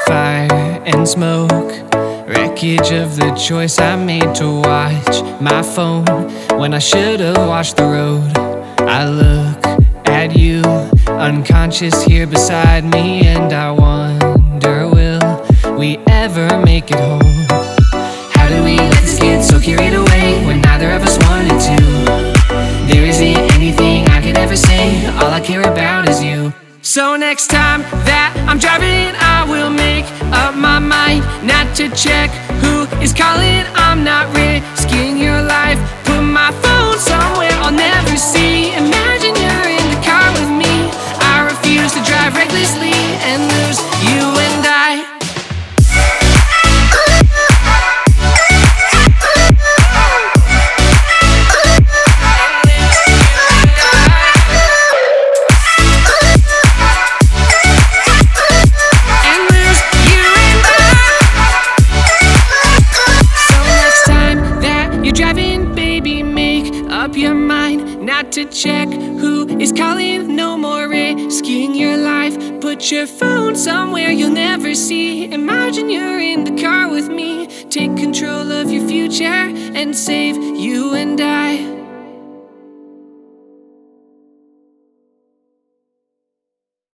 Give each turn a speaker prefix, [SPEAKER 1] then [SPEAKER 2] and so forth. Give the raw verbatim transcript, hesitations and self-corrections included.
[SPEAKER 1] fire and smoke, wreckage of the choice I made to watch my phone when I should've watched the road. I look at you, unconscious here beside me, and I wonder, will we ever make it home? How do we let this get so carried away when neither of us wanted to? There isn't anything I could ever say, all I care about is you. So next time that I'm driving, I will make up my mind not to check who is calling. I'm not risking your life. Put my phone somewhere I'll never see. Imagine you're in the car with me. I refuse to drive recklessly and lose you and I. Your mind not to check who is calling. No more risking your life. Put your phone somewhere you'll never see. Imagine you're in the car with me. Take control of your future and save you and I.